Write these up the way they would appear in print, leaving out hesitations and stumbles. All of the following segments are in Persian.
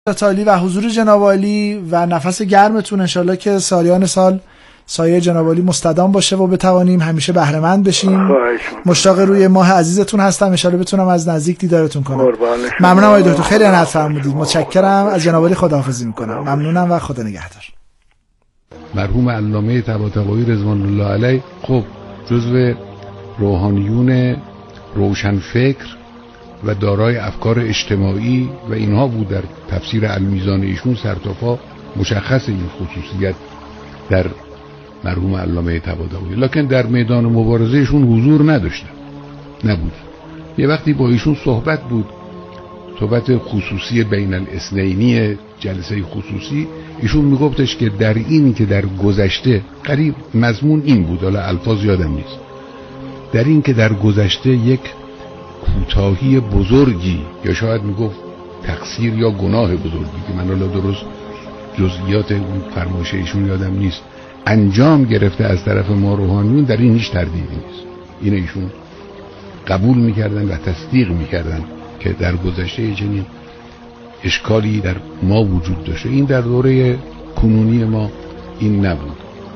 تالی و حضور جناب عالی و نفس گرمتون، انشالله که سالیان سال سایه جناب عالی مستدام باشه و بتوانیم همیشه بهره مند بشیم. مشتاق روی ماه عزیزتون هستم، انشالله بتونم از نزدیک دیدارتون کنم. ممنونم آقای دکتر، خیلی عنایت فرمودید. متشکرم. از جناب عالی خداحافظی میکنم. ممنونم و خدا نگهدار. مرحوم علامه طباطبایی رضوان الله علیه خب جزو روحانیون روشنفکر و دارای افکار اجتماعی و اینها بود. در تفسیر المیزان ایشون سرتاپا مشخص این خصوصیت در مرحوم علامه طباطبایی، لکن در میدان مبارزه ایشون حضور نبود. یه وقتی با ایشون صحبت بود، صحبت خصوصی بین الاثنینی، جلسه خصوصی، ایشون میگفتش که در این که در گذشته قریب مضمون این بود، حالا الفاظ یادم نیست، در این که در گذشته یک کوتاهی بزرگی یا شاید میگفت تقصیر یا گناه بزرگی که من حالا درست جزئیات اون فرمایش ایشون یادم نیست انجام گرفته از طرف ما روحانیون، در این هیچ تردیدی نیست. این ایشون قبول میکردن و تصدیق میکردن که در گذشته چنین اشکالی در ما وجود داشته. این در دوره کنونی ما این نبود.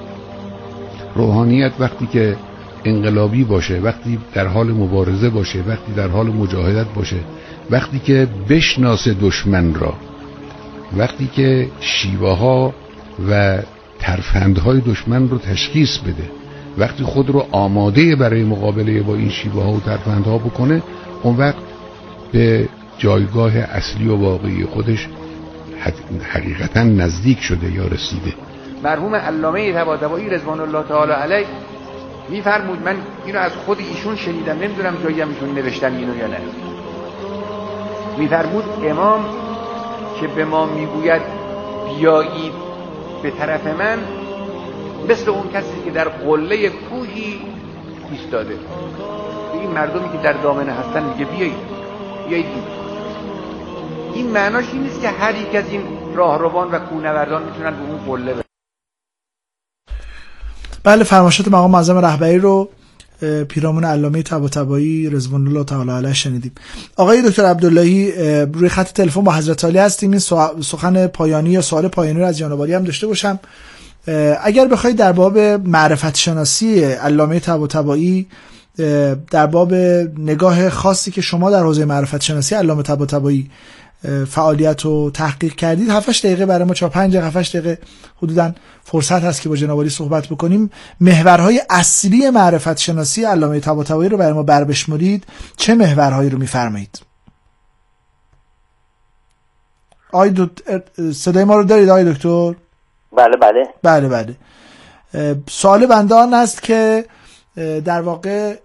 روحانیت وقتی که انقلابی باشه، وقتی در حال مبارزه باشه، وقتی در حال مجاهدت باشه، وقتی که بشناسه دشمن را، وقتی که شیوه ها و ترفندهای دشمن رو تشخیص بده، وقتی خود رو آماده برای مقابله با این شیوه ها و ترفندها بکنه، اون وقت به جایگاه اصلی و واقعی خودش حقیقتا نزدیک شده یا رسیده. مرحوم علامه طباطبایی رضوان الله تعالی علیه میفرمود، من اینو از خود ایشون شنیدم، نمیدونم جایی هم ایشون نوشتن اینو یا نه، میفرمود امام که به ما میگوید بیایید به طرف من، مثل اون کسی که در قله کوهی ایستاده، این مردمی که در دامنه هستن میگه بیایید. این معناش این نیست که هر یک از این راهروان و کوهنوردان میتونن به اون قله برن. بله، فرمایشات مقام معظم رهبری رو پیرامون علامه طباطبایی رضوان الله تعالی علیه شنیدیم. آقای دکتر عبداللهی روی خط تلفن با حضرت عالی هستیم. این سخن پایانی یا سوال پایانی رو از جناب عالی هم داشته باشم. اگر بخواید در باب معرفت شناسی علامه طباطبایی، در باب نگاه خاصی که شما در حوزه معرفت شناسی علامه طباطبایی فعالیت و تحقیق کردید، 7 دقیقه برای ما 4-5 دقیقه 7 دقیقه حدوداً فرصت هست که با جناب عالی صحبت بکنیم. محورهای اصلی معرفت شناسی علامه طباطبایی رو برای ما بربشمرید. چه محورهایی رو میفرمایید؟ صدای ما رو دارید آقای دکتر؟ بله. سوال بنده آن است که در واقع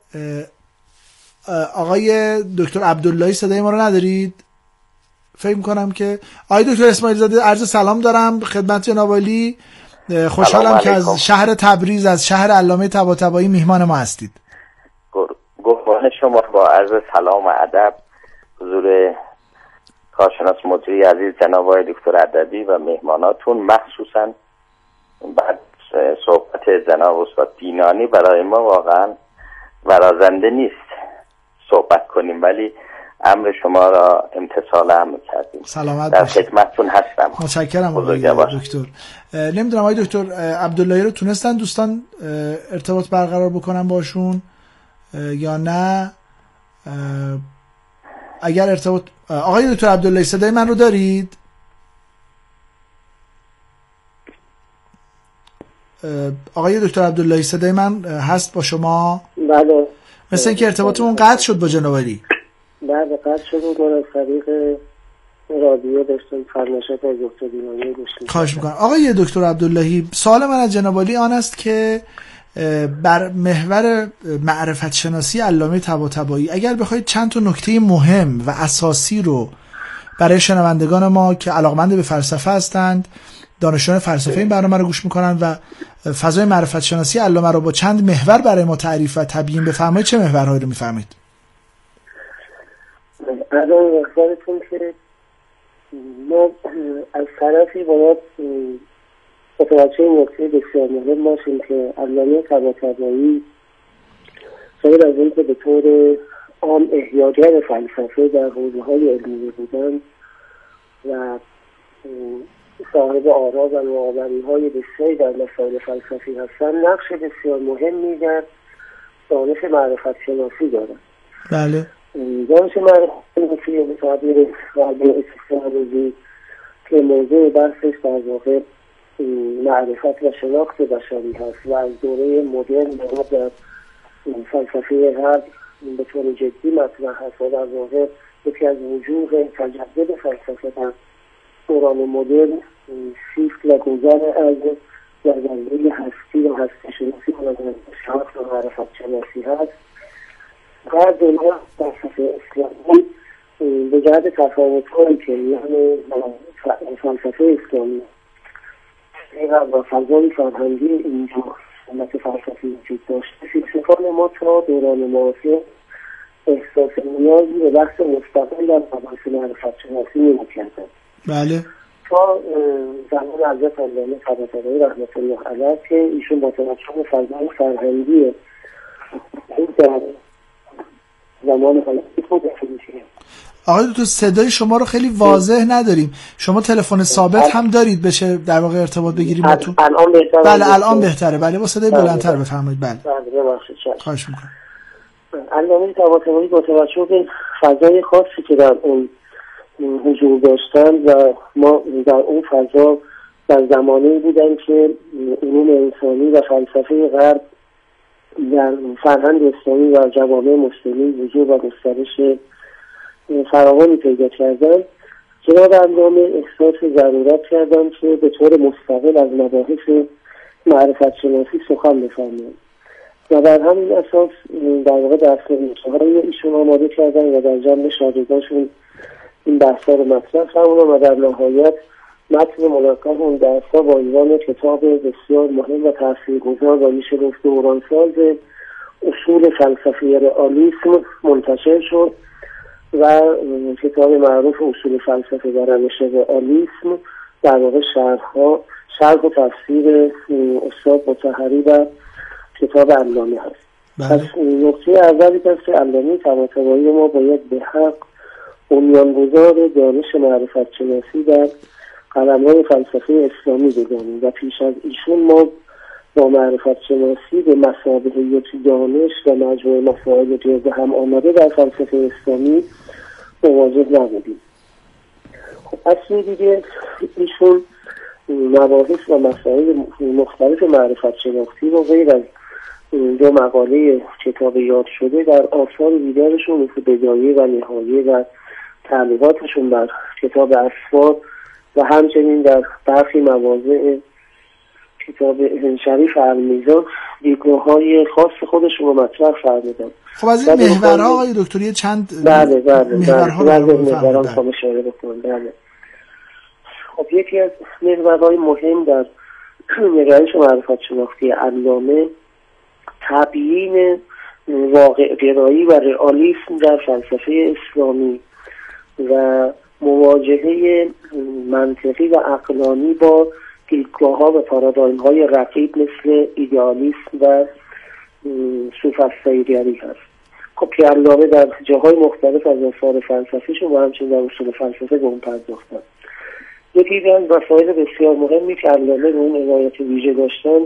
آقای دکتر عبداللهی صدای ما رو ندارید؟ فکر میکنم که آقای دکتر اسماعیل زاده، عرض سلام دارم خدمت جناب عالی. خوشحالم که از شهر تبریز، از شهر علامه طباطبایی میهمان ما هستید. قربان شما، با عرض سلام و ادب حضور کارشناس مجری عزیز جناب آقای دکتر ادبی و مهماناتون، مخصوصا بعد صحبت جناب استاد دینانی برای ما واقعا برازنده نیست صحبت کنیم، ولی امر شما را امتثال هم کردیم. سلامت در باشید. خدمتتون هستم. متشکرم آقای دکتر. نمیدونم آقای دکتر عبداللهی رو تونستن دوستان ارتباط برقرار بکنن باشون یا نه؟ اگر ارتباط آقای دکتر عبداللهی صدای من رو دارید؟ آقای دکتر عبداللهی صدای من هست با شما؟ بله. مثل اینکه ارتباطمون قطع شد با جناب علی. بله قطع شد. من از طریق رادیو داشتم فرمایشات از دکتر دینانی داشتم. خواهش میکنم. آقای دکتر عبداللهی، سوال من از جناب علی آن است که بر محور معرفت شناسی علامه طباطبایی اگر بخواید چند تا نکته مهم و اساسی رو برای شنوندگان ما که علاقمند به فلسفه هستند، دانشجویان فلسفه این برنامه رو گوش میکنن و فضای معرفت شناسی علامه رو با چند محور برای ما تعریف و تبیین بفرمایید، چه محورهایی رو میفرمایید؟ الان وقتتون که ما از طرفی باید متوجه نکته بسیار مهم باشیم که علامه طباطبایی غیر از این که به طور عام احیاگر فلسفه در حوزه‌های علمی بودن و صاحب آرا و نوآوری‌های بسیاری در مسائل فلسفی هستند، نقش بسیار مهمی در دانش معرفت شناسی دارند. بله. دانش معرفت شناسی به تعبیر غربی اپیستمولوژی که موضوع بحثش در واقع معرفت و شناخت بشری هست و از دوره مدرن در فلسفه غرب به طور جدی مطرح هست و در واقع یکی از وجوه تجدد فلسفه در دوران مدرن شیفت و گذر از نظریه هستی و هستی شناسی و شناخت و معرفت شناسی هست. در دنیا فلسفه اسلامی به جهت تفاوت‌هایی که یعنی فلسفه اسلامی و فضای فرهنگی اینجا سنت فلسفی وجود داشته، فیلسوفان ما تا دوران معاصر احساس نیازی به بحث مستقل در مباحث معرفت شناسی نمی‌کردند. بله. تا زمان حضرت علامه طباطبایی رحمت الله علیه که ایشون با توجه به فضای فرهنگی در زمان فلسفی خودش میشه. آقای دکتر صدای شما رو خیلی واضح نداریم. شما تلفن ثابت هم دارید بشه در واقع ارتباط بگیریم با تو؟ الان بهتره. بله الان بهتره. بله با صدای بلندتر بفرمایید. بله. بله ببخشید. خواهش می‌کنم. علامه طباطبایی با توجه به فضای خاصی که در اون حضور داشتن و ما در اون فضا در زمانی بودن که علوم انسانی و فلسفه غرب در فرهنگ اسلامی و جوامع مسلمین حضور و گسترش فراوانی پیدا کردن، جناب علامه احساس ضرورت کردن که به طور مستقل از مباحث معرفت شناسی سخن بفرمایند و بر همین اساس در واقع دستاوردهای ایشون آماده کردن و در جمع شاگردانشون این بحث‌ها رو مطرح فرمودن و در نهایت متن ملقب اون درس‌ها با عنوان کتاب بسیار مهم و تاثیرگذار و میشه گفت دورانساز اصول فلسفی رئالیسم منتشر شد و کتاب معروف اصول فلسفه در روش رئالیسم در واقع شرح و تفسیر استاد مطهری و کتاب علامه هست. پس نقطه اولی هست که علامه طباطبایی ما باید به حق بنیانگذار دانش معرفت شناسی در قلم‌های فلسفه اسلامی بدانیم و پیش از ایشون ما با معرفت شناسی به مثابه یک دانش و مجموعه مسائل جزء هم آمده در فلسفه اسلامی مواجه نبودیم. خب اصلی دیگه ایشون مباحث و مسائل مختلف معرفت شناسی رو غیر از دو مقاله کتاب یاد شده در آثار دیگرشون مثل بدایه و نهایه و تعلیقاتشون بر کتاب اسفار و همچنین در برخی مواضع کتاب شریف المیزان دیدگاه‌های خاص خودشون رو مطرح فرمودن. خب از این محورها آقای دکتری چند محورها رو اشاره بکنم. بله. خب یکی از محورهای مهم در نگرش معرفت شناختی علامه تبیین واقع گرایی و رئالیسم در فلسفه اسلامی و مواجهه منطقی و عقلانی با دیدگاه‌ها و پارادایم‌های رقیب مثل ایدئالیسم و سوفسطائی‌گری هست. خب که علامه در جاهای مختلف از آثار فلسفیشون و همچنین در اصول فلسفه به اون پرداختن. یکی از مسائل بسیار مهمی که علامه به اون عنایت ویژه داشتن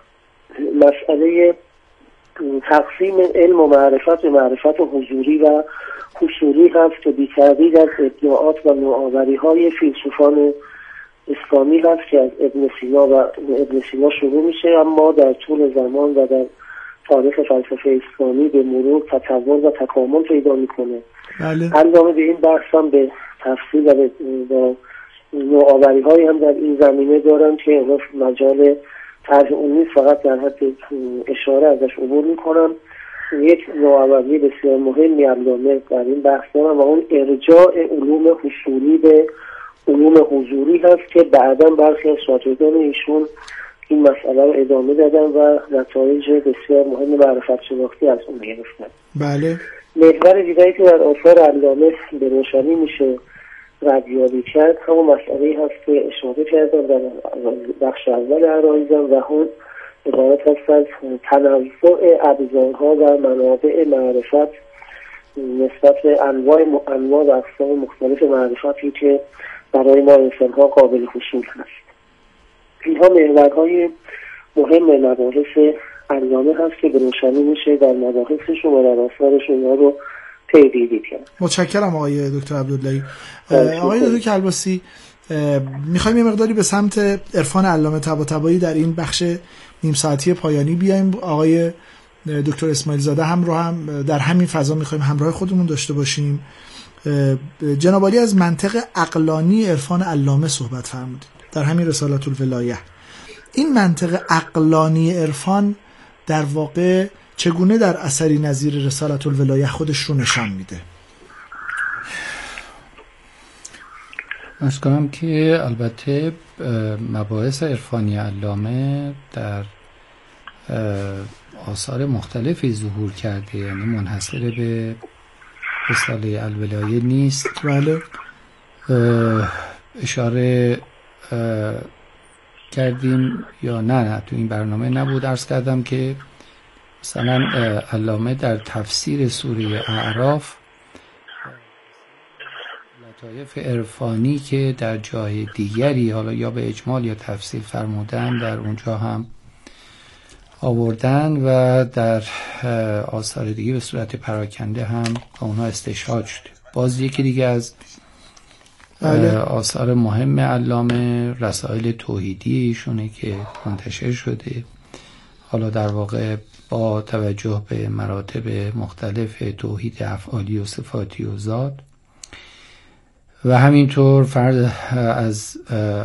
مسئله تقسیم علم و معرفت به معرفت حضوری و حصولی هست که بی‌تردید از ادعاءات و نوآوری‌های فیلسوفان اسلامی هست که از ابن سینا شروع میشه، اما در طول زمان و در تاریخ فلسفه اسلامی به مرور تطور و تکامل پیدا میکنه. علامه به این بحث هم به تفصیل و نوآوری‌هایی هم در این زمینه دارن که مجال طرح اون نیست، فقط در حد اشاره ازش عبور میکنم. یک نوآوری بسیار مهمی علامه در این بحث دارن و اون ارجاع علوم حصولی به علوم حضوری هست که بعداً برخی از شاگردان ایشون این مسئله رو ادامه دادن و نتایج بسیار مهم معرفت شناختی از اون گرفتن. بله. محور دیگری که در آثار علامه به روشنی میشه ردیابی کرد همون مسئله هست که اشاره کردم در بخش اول عرایزم و هم عبارت هست از تنوع ابزارها و منابع معرفت نسبت به انواع و اقسام مختلف معرفتی که برای ما انسان‌ها قابل حصول هست. اینها محورهای مهم مباحث علامه هست که به روشنی میشه در مباحثشون و در آثارشون ها رو پیگیری کرد. متشکرم آقای دکتر عبداللهی. آقای دکتر کلباسی، میخوایم یه مقداری به سمت عرفان علامه طباطبایی در این بخش نیم ساعتی پایانی بیایم. آقای دکتر اسماعیل زاده هم در همین فضا میخوایم همراه خودمون داشته باشیم. جناب عالی از منطق عقلانی عرفان علامه صحبت فرمودید در همین رسالت الولایه. این منطق عقلانی عرفان در واقع چگونه در اثری نظیر رسالت الولایه خودش رو نشان میده؟ عرض کنم که البته مباحث عرفانی علامه در آثار مختلفی ظهور کرده، یعنی منحصر به رساله الولایه نیست. بله. اشاره کردیم یا نه تو این برنامه نبود، عرض کردم که مثلا علامه در تفسیر سوره اعراف لطایف عرفانی که در جای دیگری حالا یا به اجمال یا تفصیل فرمودن در اونجا هم آوردن و در آثار دیگه به صورت پراکنده هم با اونها استشهاد شده. باز یکی دیگه از آثار مهم علامه رسائل توحیدی ایشونه که منتشر شده، حالا در واقع با توجه به مراتب مختلف توحید افعالی و صفاتی و ذات، و همینطور فرد از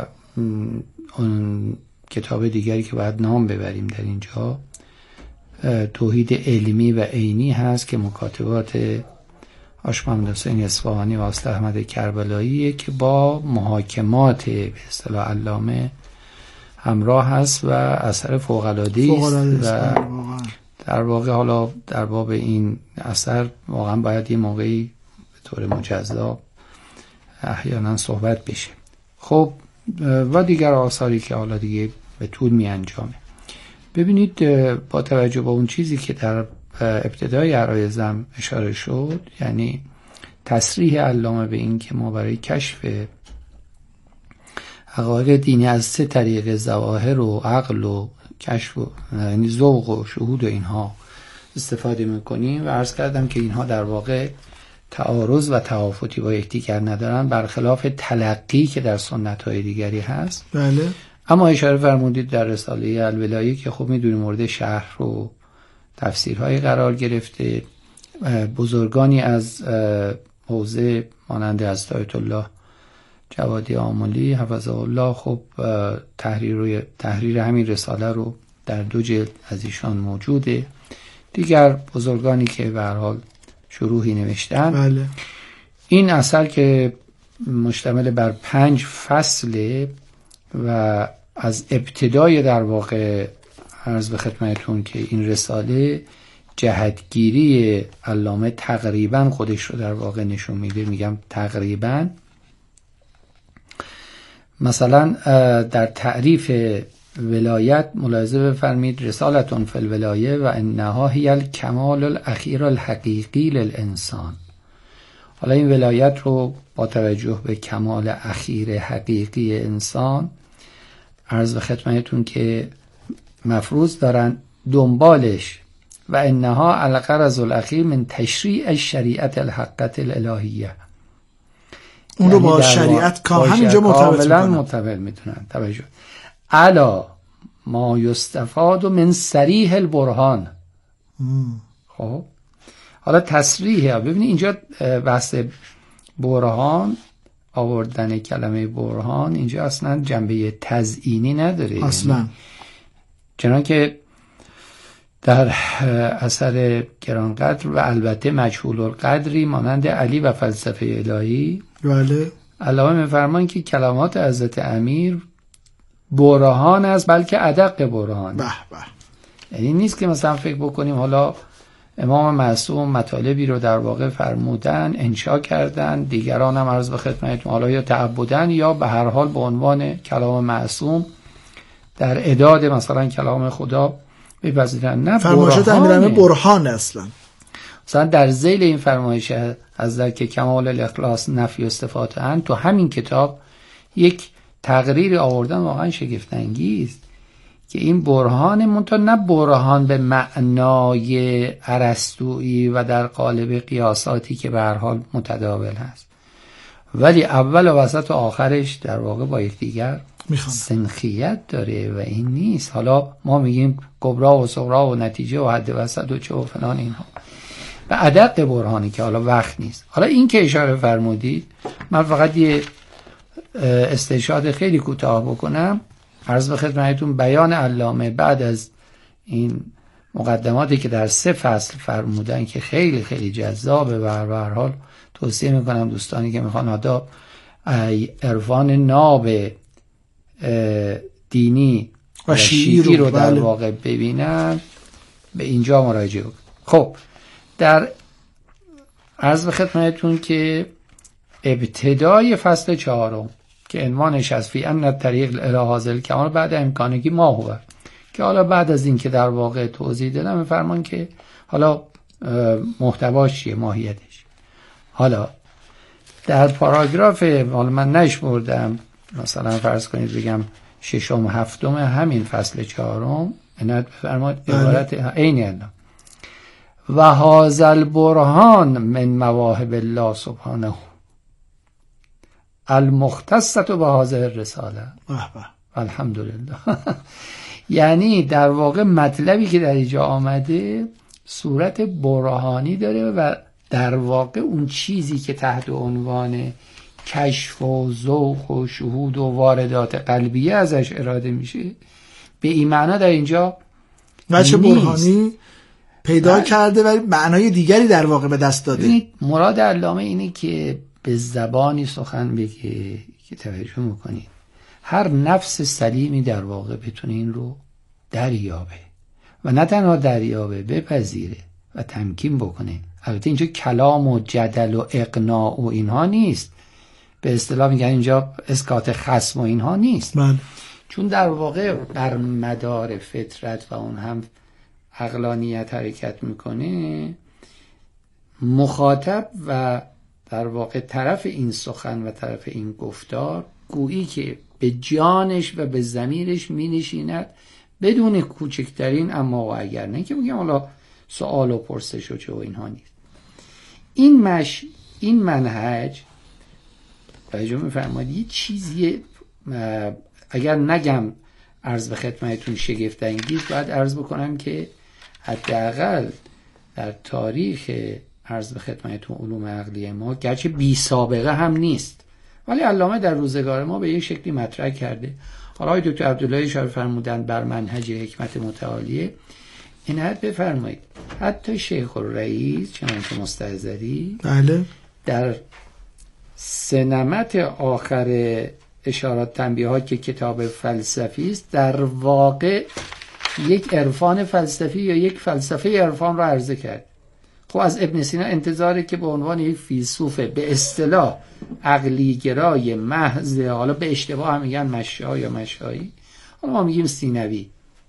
اون کتاب دیگری که باید نام ببریم در اینجا توحید علمی و عینی هست که مکاتبات حاج محمد حسین اصفهانی و استاد احمد کربلاییه که با محاکمات به اصطلاح علامه همراه هست و اثر فوق‌العاده‌ای است و در واقع حالا در باب این اثر واقعا باید یه موقعی به طور مجزا احیانا صحبت بشه. خب و دیگر آثاری که حالا دیگه به طول می انجامه. ببینید با توجه به اون چیزی که در ابتدای عرایزم اشاره شد، یعنی تصریح علامه به این که ما برای کشف حقایق دینی از 3 طریق ظواهر و عقل و کشف و یعنی ذوق و شهود و اینها استفاده میکنیم و عرض کردم که اینها در واقع تعارض و تفاوتی با یکدیگر ندارن، برخلاف تلقی که در سنت‌های دیگری هست. بله. اما اشاره فرمودید در رساله الولایه که خب میدونیم مورد شرح و تفسیرهای قرار گرفته، بزرگانی از حوزه مانند از آیت الله جوادی آملی حفظه الله خب تحریر همین رساله رو در 2 جلد از ایشان موجوده. دیگر بزرگانی که به هر حال شروحی نوشتن. بله. این اثر که مشتمل بر 5 فصله و از ابتدای در واقع عرض به خدمتتون که این رساله جهتگیری علامه تقریبا خودش رو در واقع نشون میده. میگم تقریبا. مثلا در تعریف ولایت ملاحظه بفرمید رسالتون فی الولایه و انها هی الکمال الاخیر الحقیقی للانسان. حالا این ولایت رو با توجه به کمال اخیر حقیقی انسان عرض به خدمتتون که مفروض دارن دنبالش و انها الغرض الاخیر من تشریع الشریعت الحقت الالهیه. اون رو با شریعت همینجا مرتبط میتونن توجه علا ما یستفاد من صریح البرهان. خب حالا تصریح ببینید اینجا بحث برهان، آوردن کلمه برهان اینجا اصلا جنبه تزیینی نداره اصلا، چنان که در اثر گرانقدر و البته مجهول القدری مانند علی و فلسفه الهی. بله. علامه می‌فرمایند که کلمات حضرت امیر برهان است بلکه ادق برهان. به به. یعنی نیست که مثلا فکر بکنیم حالا امام معصوم مطالبی رو در واقع فرمودن انشا کردن، دیگران هم عرض به خدمتتون حالا یا تعبدن یا به هر حال به عنوان کلام معصوم در اعداد مثلا کلام خدا بپذیرن. نه، فرمایشات امیرالمومنین برهان اصلا. مثلا در ذیل این فرمایش حضرت که کمال الاخلاص نفی و صفات ان تو همین کتاب یک تقریر آوردن واقعا شگفت انگیز که این برهان منتها نه برهان به معنای ارسطویی و در قالب قیاساتی که به هر حال متداول هست، ولی اول و وسط و آخرش در واقع با یکدیگر سنخیت داره و این نیست. حالا ما میگیم کبرا و صغرا و نتیجه و حد وسط و چه و فلان اینها و ادق برهانی که حالا وقت نیست. حالا این که اشاره فرمودید، من فقط یه استشهاد خیلی کوتاه بکنم عرض به خدمتتون. بیان علامه بعد از این مقدماتی که در 3 فصل فرمودن که خیلی خیلی جذابه و به هر حال توصیه میکنم دوستانی که میخوان آداب عرفان ناب دینی و شیعی رو در واقع ببینن به اینجا مراجعه کنن. خب در عرض به خدمتتون که ابتدای فصل 4 که عنوانش از فی ان طریق الهازل که حالا بعد امکانگی ما هو که حالا بعد از این که در واقع توضیح دادم میفرمان که حالا محتواش چیه، ماهیتش. حالا در پاراگراف حالا من نشمردم، مثلا فرض کنید بگم 6 و 7 همین فصل 4 عنایت بفرمایید عبارت عین و هذا برهان من مواهب الله سبحانه المختصة به هذه الرساله الحمدلله. یعنی در واقع مطلبی که در اینجا آمده صورت برهانی داره و در واقع اون چیزی که تحت عنوان کشف و ذوق و شهود و واردات قلبیه ازش اراده میشه به این معنا در اینجا وجه برهانی پیدا کرده و معنای دیگری در واقع به دست داده. مراد علامه اینه که به زبانی سخن بگه که توجه میکنید هر نفس سلیمی در واقع بتونه این رو دریابه و نه تنها دریابه، بپذیره و تمکین بکنه. البته اینجا کلام و جدل و اقناع و اینها نیست، به اصطلاح میگن اینجا اسکات خصم و اینها نیست. چون در واقع بر مدار فطرت و اون هم عقلانیت حرکت میکنه، مخاطب و در واقع طرف این سخن و طرف این گفتار گویی که به جانش و به ضمیرش می نشیند بدون کوچکترین اما و اگر، نه که بگم حالا سوال و پرسش و چه و اینها نیست. این منهج توجه می‌فرمایید یه چیزی اگر نگم عرض به خدمتتون شگفت انگیز، باید عرض بکنم که حداقل در تاریخ عرض به خدمتتون علوم عقلی ما گرچه بی سابقه هم نیست، ولی علامه در روزگار ما به یک شکلی مطرح کرده. حالا آقای دکتر عبداللهی اشاره فرمودن بر منهج حکمت متعالیه. عنایت بفرمایید حتی شیخ الرئیس چنانچه مستحضری بله در سنمت آخر اشارات تنبیهات که کتاب فلسفی است در واقع یک عرفان فلسفی یا یک فلسفه عرفان را عرضه کرد. خب از ابن سینا انتظاره که به عنوان یک فیلسوف به اصطلاح عقلی گرای محض، حالا به اشتباه هم میگن مشا یا مشایی، حالا ما میگیم سینوی،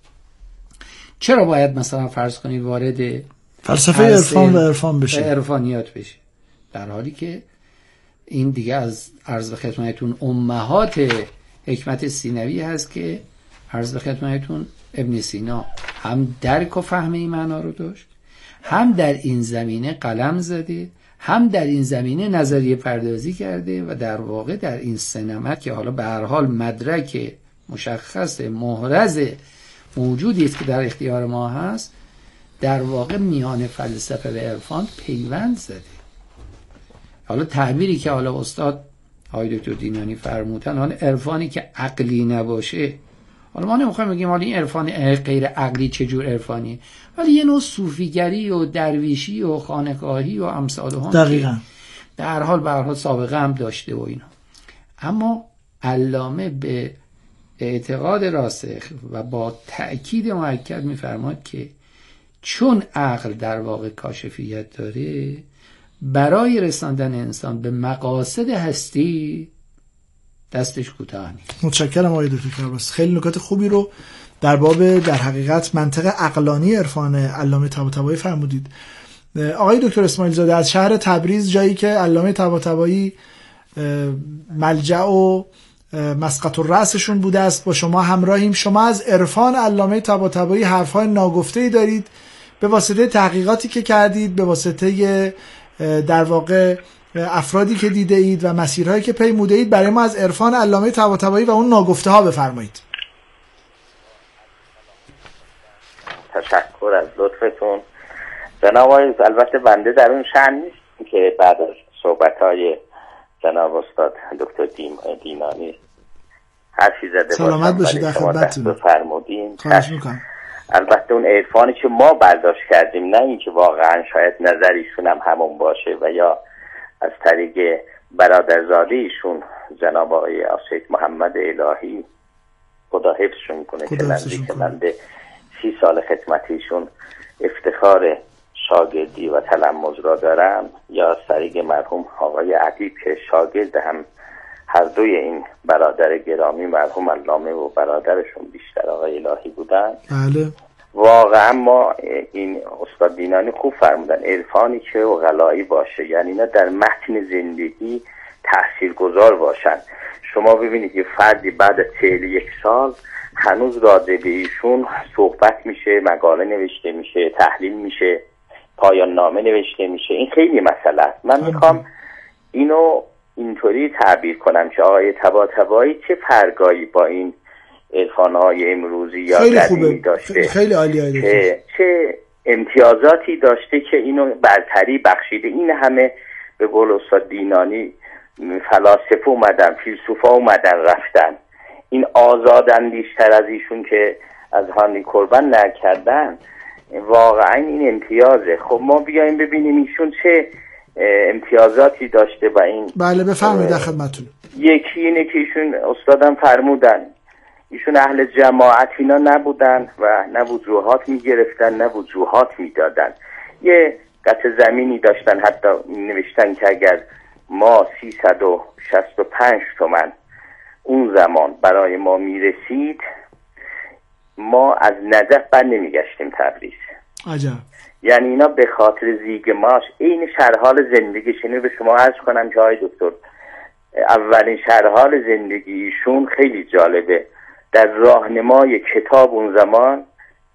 چرا باید مثلا فرض کنید وارد فلسفه عرفان و عرفان بشه، عرفانیات بشه، در حالی که این دیگه از عرض به خدمتتون امهات حکمت سینوی هست که عرض به خدمتتون ابن سینا هم درک و فهم این معنا رو داشت، هم در این زمینه قلم زده، هم در این زمینه نظریه پردازی کرده و در واقع در این سنمت که حالا به هر حال مدرک مشخص محرز موجودی است که در اختیار ما هست، در واقع میان فلسفه و عرفان پیوند زده. حالا تعبیری که حالا استاد آقای دکتر دینانی فرمودن، حالا عرفانی که عقلی نباشه، حالا ما نمیخوایم بگیم حالا این عرفان غیر عقلی چجور عرفانیه، ولی یه نوع صوفیگری و درویشی و خانقاهی و امثال هم دقیقاً در حال به هر حال سابقه هم داشته و اینا. اما علامه به اعتقاد راسخ و با تأکید مؤکد میفرماد که چون عقل در واقع کاشفیت داره، برای رساندن انسان به مقاصد هستی دستش کوتاه نیست. متشکرم آقای دکتر کرباس، خیلی نکات خوبی رو در باب در حقیقت منطق عقلانی عرفان علامه طباطبایی فرمودید. آقای دکتر اسماعیل زاده از شهر تبریز، جایی که علامه طباطبایی ملجأ و مسقط الرأسشون بوده است. با شما همراهیم. شما از عرفان علامه طباطبایی حرفهای ناگفته‌ای دارید به واسطه تحقیقاتی که کردید، به واسطه در واقع افرادی که دیده اید و مسیرهایی که پیموده اید. برای ما از عرفان علامه طباطبایی و اون ناگفته ها بفرمایید. تشکر از لطفتون جناب آقای. البته بنده در اون شأن نیست که بعد از صحبت‌های جناب استاد دکتر دینانی حرفی زده سلامت باشید. در خدمتتون. بفرمودین. خواهش می‌کنم. البته اون عرفانی که ما برداشت کردیم، نه اینکه واقعا شاید نظریشون هم همون باشه و یا از طریق برادرزاده ایشون جناب آقای سید محمد الهی خدا حفظشون کنه که نزدیک من به 30 سال خدمت ایشون افتخار شاگردی و تلمذ را دارم، یا از طریق مرحوم آقای ادیب که شاگرد هم هر دوی این برادر گرامی مرحوم علامه و برادرشون بیشتر آقای الهی بودن. بله. واقعا ما این استاد دینانی خوب فرمودن، عرفانی که عقلایی باشه، یعنی اینا در متن زندگی تاثیرگذار باشن. شما ببینید یه فردی بعد از 41 سال هنوز راجع به ایشون صحبت میشه، مقاله نوشته میشه، تحلیل میشه، پایان نامه نوشته میشه. این خیلی مسئله است. من میخوام اینو اینطوری تعبیر کنم که آقای طباطبایی چه فرقایی با این عرفان‌های امروزی یا قدیمی داشته، خیلی عالیه، چه امتیازاتی داشته که اینو برتری بخشیده. این همه به قول استاد دینانی فلاسفه اومدن، فیلسوفا اومدن رفتن، این آزاداندیشتر از ایشون که از هانی قربان نکردن. واقعا این امتیازه. خب ما بیایم ببینیم ایشون چه امتیازاتی داشته و این. بله بفرمایید در خدمتتون. یکی اینه که ایشون استادم فرمودن ایشون اهل جماعت اینا نبودن و نه وجوهات میگرفتن نه وجوهات میدادن. یه قطع زمینی داشتن، حتی نوشتن که اگر ما 365 تومن اون زمان برای ما میرسید ما از نجف بر نمیگشتیم تبریز. عجب. یعنی اینا به خاطر زیگ ماش این شرحال زندگیشونه. به شما عرض کنم که آقای دکتر اولین شرحال زندگیشون خیلی جالبه. در راهنمای کتاب اون زمان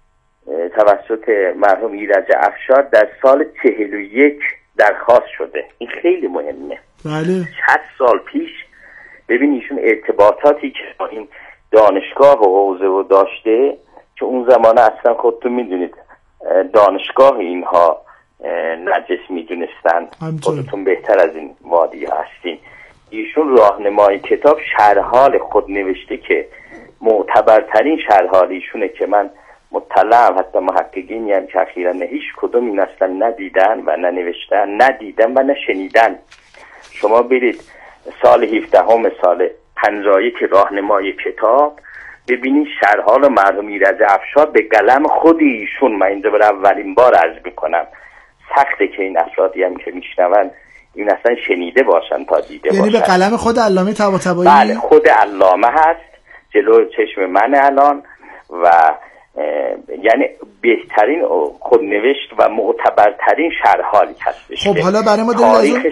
توسط مرحوم ایرج افشار در سال 41 درخواست شده. این خیلی مهمه. بله. 60 سال پیش. ببین ایشون ارتباطاتی که با این دانشگاه و حوزه و داشته که اون زمان اصلا خودتون میدونید دانشگاه اینها نجس میدونستن، خودتون بهتر از این وادی هستین. ایشون راهنمای کتاب شرحال خود نوشته که معتبرترین شرحال ایشونه که من مطلعم، حتی محققینی هم که اخیراً هیچ کدوم این اصلا ندیدن و ننوشتن، ندیدن و نشنیدن. شما برید سال 17 سال 51 راهنمای کتاب ببینید شرحال مرحوم ایرج افشار به قلم خود ایشون. من اینجا برای اولین بار عرض میکنم، سخته که این افرادی هم که میشنون این اصلا شنیده باشن تا دیده باشن. یعنی به قلم خود علامه طباطبایی؟ بله خود علامه هست جلو چشم من الان و یعنی بهترین خودنوشت و معتبرترین شرحالی هستش. خب حالا برای ما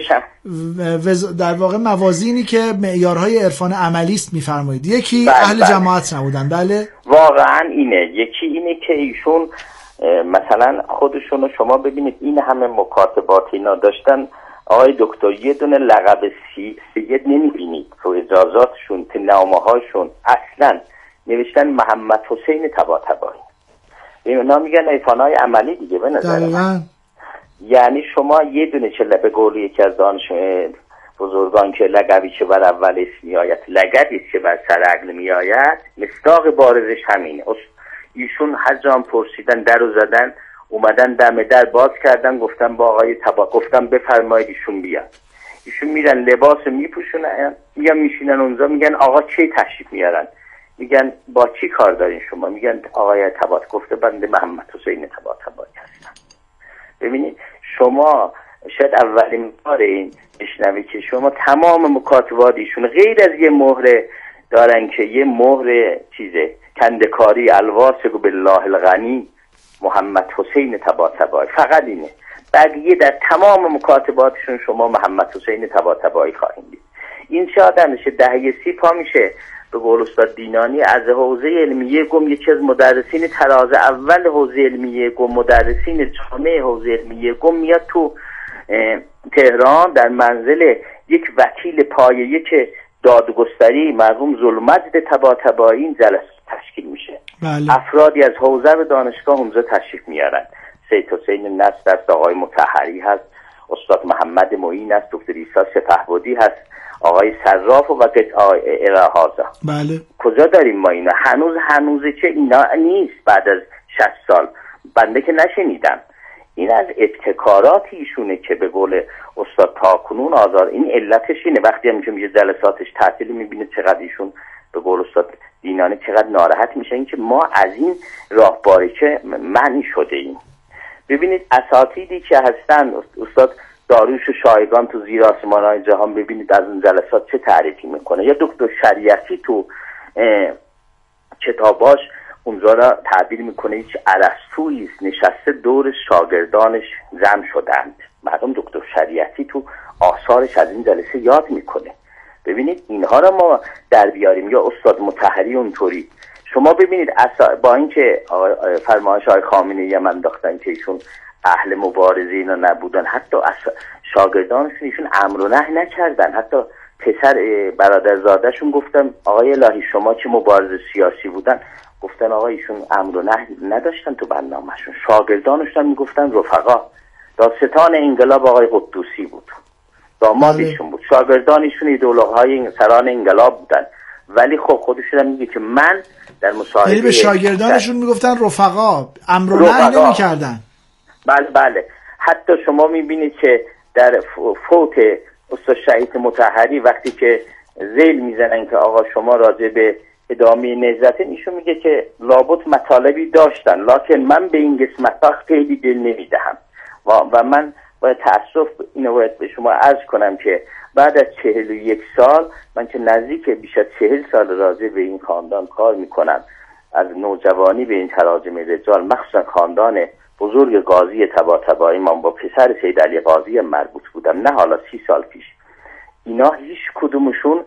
در واقع موازینی که معیارهای عرفان عملی است میفرمایید. یکی بله اهل جماعت نبودن. بله واقعا اینه. یکی اینه که ایشون مثلا خودشونو شما ببینید این همه مکاتبات اینا داشتن آقای دکتر، یه دونه لقب سید نمیبینید تو اجازاتشون، تو نامه‌هاشون اصلا نوشتن محمد حسین طباطبایی. اینا میگن عرفان‌های عملی دیگه به نظر من. یعنی شما یه دونه چه به قول یکی از دانش بزرگان که لقبی که بر اول اسم میآید لقبی که بر سر عقل میآید، مصداق بارزش همینه. ایشون هر جام پرسیدن درو زدن، اومدن دم در باز کردن، گفتن با آقای گفتن بفرمایید ایشون بیان. ایشون میرن لباس میپوشونن، میگن میشینن اونجا، میگن آقا چی تشریف میارن؟ میگن با چی کار دارین شما؟ میگن آقای طباطبایی گفته بنده محمد حسین طباطبایی هستم. ببینید شما شاید اولین بار این بشنوید که شما تمام مکاتبات ایشون غیر از یه مهر دارن که یه مهر چیزه کندکاری الواسق بالله الغنی محمد حسین طباطبایی، فقط اینه. بقیه در تمام مکاتباتشون شما محمد حسین طباطبایی خواهید دید. این چه آدمشه؟ دهه 30 پا میشه به قول استاد دینانی از حوزه علمیه گم، یکی از مدرسین تراز اول حوزه علمیه گم، مدرسین جامعه حوزه علمیه گم، میاد تو تهران در منزل یک وکیل پایه‌ای که دادگستری مرحوم ذوالمجد طباطبایی این جلسه تشکیل میشه. بله. افرادی از حوزه به دانشگاه اونجا تشریف میارن. سید حسین نصر است، آقای مطهری هست، استاد محمد معین است، دکتر عیسی سپهبدی هست، آقای صراف و آقای الهازا. بله. کجا داریم ما اینا؟ هنوز چه اینا نیست بعد از 60 سال. بنده که نشنیدم. این از ابتکارات ایشونه که به قول استاد تاکنون آزار، این علتش اینه. وقتی هم که میگه جلساتش تعطیلی، میبینه چقدر ایشون به قول استاد دینانی چقدر ناراحت میشه، این که ما از این راهباریچه منع شده ایم. ببینید اساتیدی که هستن، استاد داریوش شایگان تو زیر آسمان‌های جهان، ببینید از اون جلسات چه تعریفی میکنه، یا دکتر شریعتی تو کتاباش اونجا را تعبیر میکنه هیچ ارسطویی است نشسته دور شاگردانش جمع شدند. مردم دکتر شریعتی تو آثارش از این جلسه یاد میکنه. ببینید اینها را ما در بیاریم. یا استاد مطهری اونطوری. شما ببینید با اینکه فرمایش های خامنه‌ای هم انداختن که ایشون اهل مبارزه اینا نبودن، حتی شاگردانشون ایشون امر و نهی نکردن. حتی پسر برادرزادهشون گفتن آقای الهی شما که مبارز سیاسی بودن، گفتن آقا ایشون امر و نهی نداشتن تو برنامه‌شون. شاگردانشون میگفتن رفقا. دادستان انقلاب آقای قدوسی بود، دامادشون بود. شاگردانشون ایدئولوژهای سران انقلاب بودن. ولی خب خودشون میگه که من در مصاحبه یعنی به شاگردانشون میگفتن رفقا، امر و نهی نمی‌کردن. بله. حتی شما میبینید که در فوت استاد شهید مطهری وقتی که ذیل میزنن که آقا شما راجع به ادامه نهضت، ایشون میگه که لابد مطالبی داشتن، لکن من به این قسمت‌ها خیلی دل نمیدهم. و من باید تأسف اینو باید به شما عرض کنم که بعد از 41 سال، من که نزدیک بیش از 40 سال راجع به این خاندان کار میکنم، از نوجوانی به این تراجم رجال، مخصوصا خاندان بزرگ قاضی طباطبایی، من با پسر سید علی قاضی مربوط بودم، نه حالا 30 سال پیش. اینا هیچ کدومشون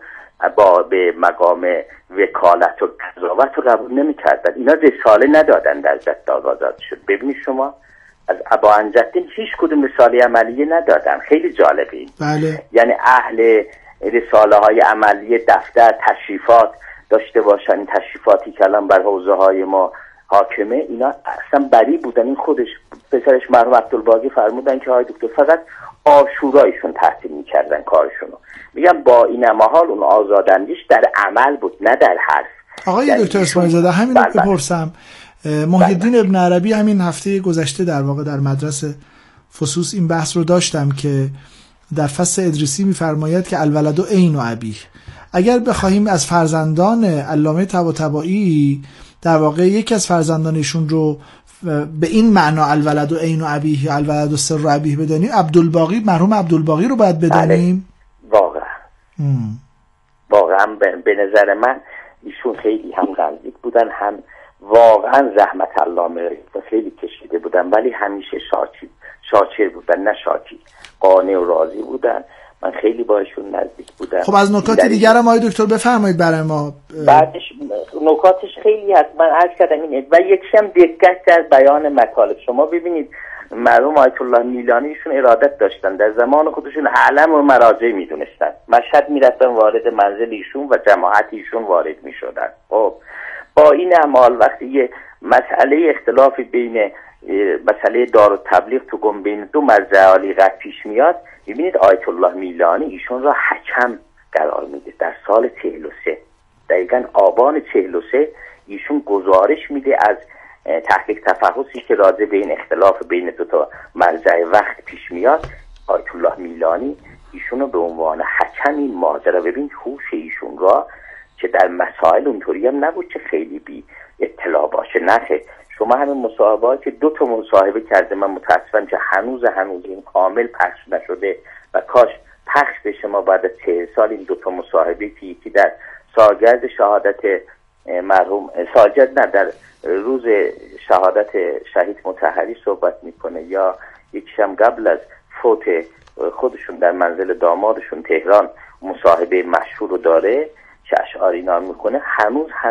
به مقام وکالت و قضاوت رو قبول نمی‌کردن. اینا رساله ندادن در جدال آزاد شد. ببینید شما از ابا انجدین هیچ کدوم رساله عملیه ندادن. خیلی جالبه این. بله. یعنی اهل رساله های عملیه دفتر تشریفات داشته باشن. این تشریفاتی که الان بر حوزه های ما حاکمه، اینا اصلا بری بودن. این خودش پسرش مرحوم عبدالباقی فرمودن که های دکتر فقط آشورایشون تعطیل میکردن کارشونو. میگم با این حال اون آزاداندیش در عمل بود نه در حرف. آقای یعنی دکتر اسماعیل زاده همین رو بپرسم. محی الدین ابن عربی همین هفته گذشته در واقع در مدرسه فصوص این بحث رو داشتم که در فصل ادریسی میفرماید که الولد عین ابیه. اگر بخواهیم از فرزندان علامه طباطبایی در واقع یکی از فرزندانشون رو به این معنا الولد عین ابیه یا الولد سر ابیه بدانیم، عبدالباقی، مرحوم عبدالباقی رو باید بدانیم. واقعا به نظر من ایشون خیلی هم نزدیک بودن، هم واقعا زحمت علامه خیلی کشیده بودن، ولی همیشه شاکر بودن، نه شاکی، قانع و راضی بودن. من خیلی باشون نزدیک بودم. خب از نکات دیگر هم آقای دکتر بفرمایید برای ما. بعدش نکاتش خیلی هست، من عرض کردم اینه. و یکی هم دقت در بیان مطالب. شما ببینید مرحوم آیت الله میلانیشون ارادت داشتن، در زمان خودشون علم و مراجع میدونستن. مشهد میرفتن وارد منزل ایشون و جماعت ایشون وارد میشدن. خب با این اعمال وقتی یه مسئله اختلاف بین مسئله دارالتبلیغ تو گم بین دو مرجع عالی قد پیش میاد، ببینید آیت الله میلانی ایشون را حکم قرار میده. در سال 43 دقیقاً آبان 43 ایشون گزارش میده از تحقیق تفحصی که راجع به این اختلاف بین دو تا مرجع وقت پیش میاد. آیت الله میلانی ایشون رو به عنوان حکم این ماجرا، ببین هوش ایشون را که در مسائل اونطوری هم نبود که خیلی بی اطلاع باشه. نه، شما همین مصاحبه‌ها که 2 تا مصاحبه کرده، من متاسفم که هنوز این کامل پخش نشده و کاش پخش بشه. ما بعد از 40 سال این 2 تا مصاحبه که یکی در سالگرد شهادت مرحوم در روز شهادت شهید مطهری صحبت میکنه، یا یکیش هم قبل از فوت خودشون در منزل دامادشون تهران مصاحبه مشهور رو داره که اشعاری نام میکنه، هنوز